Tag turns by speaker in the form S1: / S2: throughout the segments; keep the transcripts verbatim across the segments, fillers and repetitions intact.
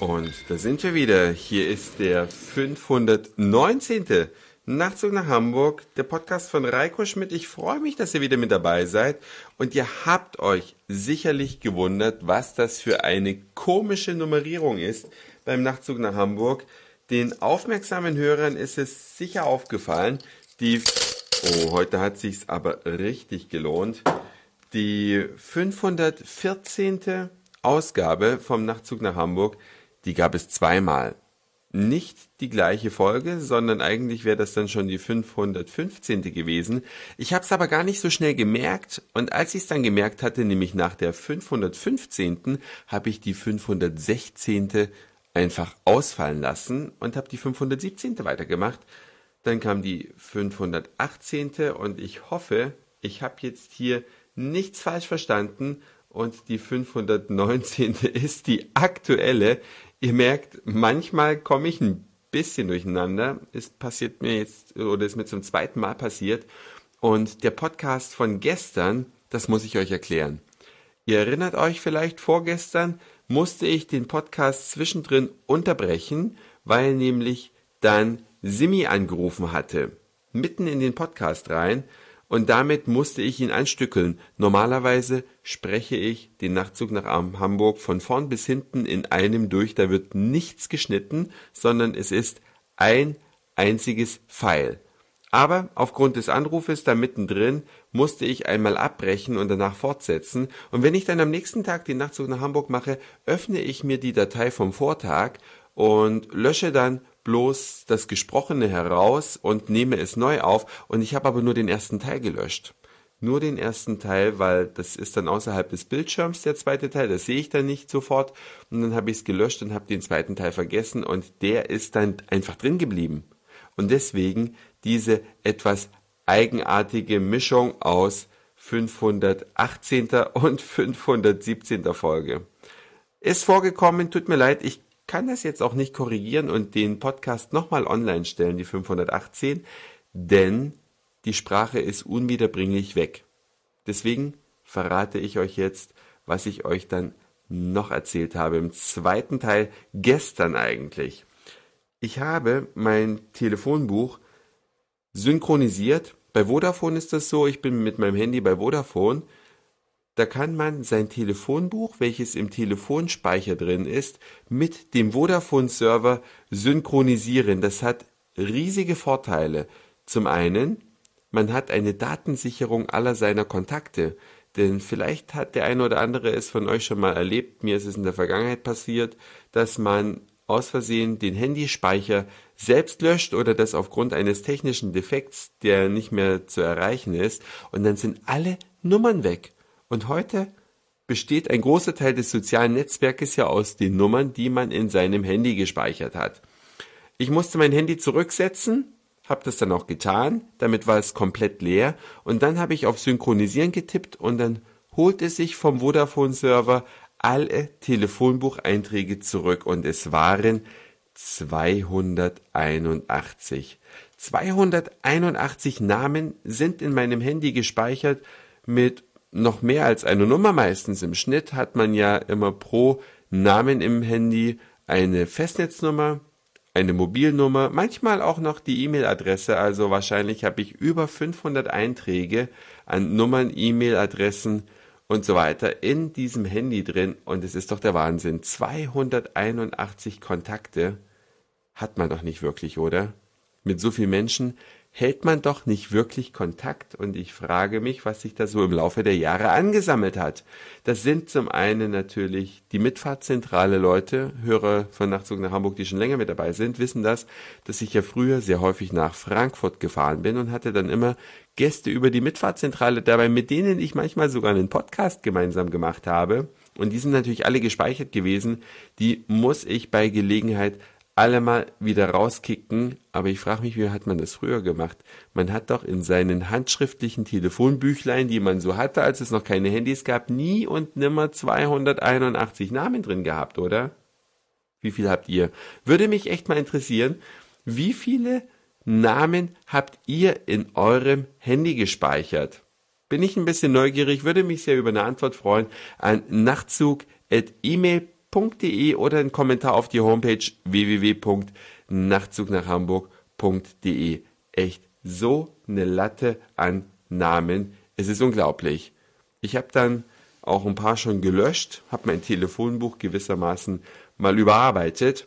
S1: Und da sind wir wieder. Hier ist der fünfhundertneunzehnte Nachtzug nach Hamburg, der Podcast von Reiko Schmidt. Ich freue mich, dass ihr wieder mit dabei seid. Und ihr habt euch sicherlich gewundert, was das für eine komische Nummerierung ist beim Nachtzug nach Hamburg. Den aufmerksamen Hörern ist es sicher aufgefallen. Die, oh, heute hat sich's aber richtig gelohnt. Die fünfhundertvierzehnte Ausgabe vom Nachtzug nach Hamburg, die gab es zweimal. Nicht die gleiche Folge, sondern eigentlich wäre das dann schon die fünfhundertfünfzehnte gewesen. Ich habe es aber gar nicht so schnell gemerkt und als ich es dann gemerkt hatte, nämlich nach der fünfhundertfünfzehnten habe ich die fünfhundertsechzehnte einfach ausfallen lassen und habe die fünfhundertsiebzehnte weitergemacht. Dann kam die fünfhundertachtzehnte und ich hoffe, ich habe jetzt hier nichts falsch verstanden und die fünfhundertneunzehnte ist die aktuelle. Ihr merkt, manchmal komme ich ein bisschen durcheinander. Es passiert mir jetzt, oder ist mir zum zweiten Mal passiert. Und der Podcast von gestern, das muss ich euch erklären. Ihr erinnert euch vielleicht, vorgestern musste ich den Podcast zwischendrin unterbrechen, weil nämlich dann Simi angerufen hatte, mitten in den Podcast rein. Und damit musste ich ihn anstückeln. Normalerweise spreche ich den Nachtzug nach Hamburg von vorn bis hinten in einem durch. Da wird nichts geschnitten, sondern es ist ein einziges Pfeil. Aber aufgrund des Anrufes da mittendrin musste ich einmal abbrechen und danach fortsetzen. Und wenn ich dann am nächsten Tag den Nachtzug nach Hamburg mache, öffne ich mir die Datei vom Vortag und lösche dann bloß das Gesprochene heraus und nehme es neu auf. Und ich habe aber nur den ersten Teil gelöscht. Nur den ersten Teil, weil das ist dann außerhalb des Bildschirms, der zweite Teil. Das sehe ich dann nicht sofort. Und dann habe ich es gelöscht und habe den zweiten Teil vergessen. Und der ist dann einfach drin geblieben. Und deswegen diese etwas eigenartige Mischung aus fünfhundertachtzehnter und fünfhundertsiebzehnter Folge. Ist vorgekommen, tut mir leid, ich kann das jetzt auch nicht korrigieren und den Podcast nochmal online stellen, die fünfhundertachtzehn, denn die Sprache ist unwiederbringlich weg. Deswegen verrate ich euch jetzt, was ich euch dann noch erzählt habe, im zweiten Teil, gestern eigentlich. Ich habe mein Telefonbuch synchronisiert. Bei Vodafone ist das so, ich bin mit meinem Handy bei Vodafone. Da kann man sein Telefonbuch, welches im Telefonspeicher drin ist, mit dem Vodafone-Server synchronisieren. Das hat riesige Vorteile. Zum einen, man hat eine Datensicherung aller seiner Kontakte. Denn vielleicht hat der eine oder andere es von euch schon mal erlebt, mir ist es in der Vergangenheit passiert, dass man aus Versehen den Handyspeicher selbst löscht oder das aufgrund eines technischen Defekts, der nicht mehr zu erreichen ist, und dann sind alle Nummern weg. Und heute besteht ein großer Teil des sozialen Netzwerkes ja aus den Nummern, die man in seinem Handy gespeichert hat. Ich musste mein Handy zurücksetzen, habe das dann auch getan, damit war es komplett leer und dann habe ich auf Synchronisieren getippt und dann holt es sich vom Vodafone-Server alle Telefonbucheinträge zurück und es waren zweihunderteinundachtzig. zweihunderteinundachtzig Namen sind in meinem Handy gespeichert mit noch mehr als eine Nummer. Meistens im Schnitt hat man ja immer pro Namen im Handy eine Festnetznummer, eine Mobilnummer, manchmal auch noch die E-Mail-Adresse. Also wahrscheinlich habe ich über fünfhundert Einträge an Nummern, E-Mail-Adressen und so weiter in diesem Handy drin. Und es ist doch der Wahnsinn. zweihunderteinundachtzig Kontakte hat man doch nicht wirklich, oder? Mit so vielen Menschen hält man doch nicht wirklich Kontakt und ich frage mich, was sich da so im Laufe der Jahre angesammelt hat. Das sind zum einen natürlich die Mitfahrtzentrale Leute, Hörer von Nachtzug nach Hamburg, die schon länger mit dabei sind, wissen das, dass ich ja früher sehr häufig nach Frankfurt gefahren bin und hatte dann immer Gäste über die Mitfahrtzentrale dabei, mit denen ich manchmal sogar einen Podcast gemeinsam gemacht habe und die sind natürlich alle gespeichert gewesen, die muss ich bei Gelegenheit alle mal wieder rauskicken, aber ich frage mich, wie hat man das früher gemacht? Man hat doch in seinen handschriftlichen Telefonbüchlein, die man so hatte, als es noch keine Handys gab, nie und nimmer zweihunderteinundachtzig Namen drin gehabt, oder? Wie viel habt ihr? Würde mich echt mal interessieren, wie viele Namen habt ihr in eurem Handy gespeichert? Bin ich ein bisschen neugierig, würde mich sehr über eine Antwort freuen an nachtzug at e mail punkt de oder einen Kommentar auf die Homepage w w w punkt nachtzug nach hamburg punkt de. Echt so eine Latte an Namen. Es ist unglaublich. Ich habe dann auch ein paar schon gelöscht, habe mein Telefonbuch gewissermaßen mal überarbeitet,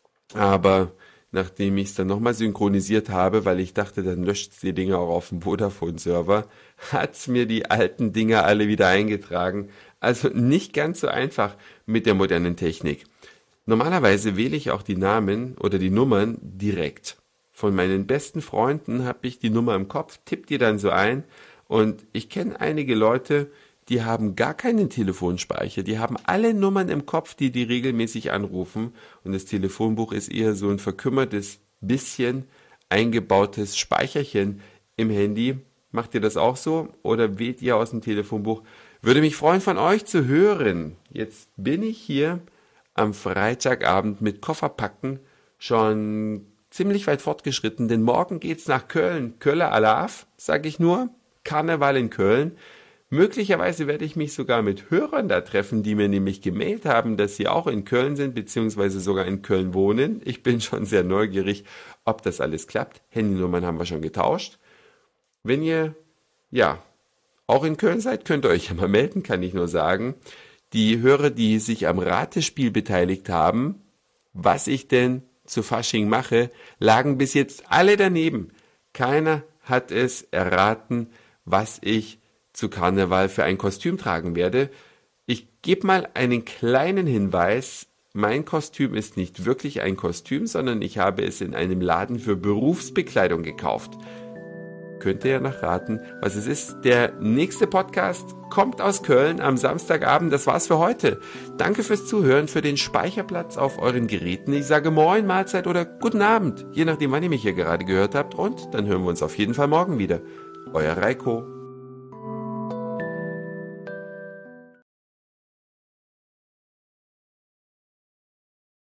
S1: aber nachdem ich es dann nochmal synchronisiert habe, weil ich dachte, dann löscht es die Dinger auch auf dem Vodafone-Server, hat es mir die alten Dinger alle wieder eingetragen. Also nicht ganz so einfach mit der modernen Technik. Normalerweise wähle ich auch die Namen oder die Nummern direkt. Von meinen besten Freunden habe ich die Nummer im Kopf, tippe die dann so ein und ich kenne einige Leute, die haben gar keinen Telefonspeicher, die haben alle Nummern im Kopf, die die regelmäßig anrufen und das Telefonbuch ist eher so ein verkümmertes, bisschen eingebautes Speicherchen im Handy. Macht ihr das auch so oder wählt ihr aus dem Telefonbuch? Würde mich freuen, von euch zu hören. Jetzt bin ich hier am Freitagabend mit Kofferpacken schon ziemlich weit fortgeschritten, denn morgen geht's nach Köln. Köller Alaf, sage ich nur, Karneval in Köln. Möglicherweise werde ich mich sogar mit Hörern da treffen, die mir nämlich gemailt haben, dass sie auch in Köln sind, beziehungsweise sogar in Köln wohnen. Ich bin schon sehr neugierig, ob das alles klappt. Handynummern haben wir schon getauscht. Wenn ihr, ja, auch in Köln seid, könnt ihr euch ja mal melden, kann ich nur sagen. Die Hörer, die sich am Ratespiel beteiligt haben, was ich denn zu Fasching mache, lagen bis jetzt alle daneben. Keiner hat es erraten, was ich zu Karneval für ein Kostüm tragen werde. Ich gebe mal einen kleinen Hinweis. Mein Kostüm ist nicht wirklich ein Kostüm, sondern ich habe es in einem Laden für Berufsbekleidung gekauft. Könnt ihr ja noch raten, was es ist. Der nächste Podcast kommt aus Köln am Samstagabend. Das war's für heute. Danke fürs Zuhören, für den Speicherplatz auf euren Geräten. Ich sage Moin, Mahlzeit oder Guten Abend, je nachdem, wann ihr mich hier gerade gehört habt. Und dann hören wir uns auf jeden Fall morgen wieder. Euer Reiko.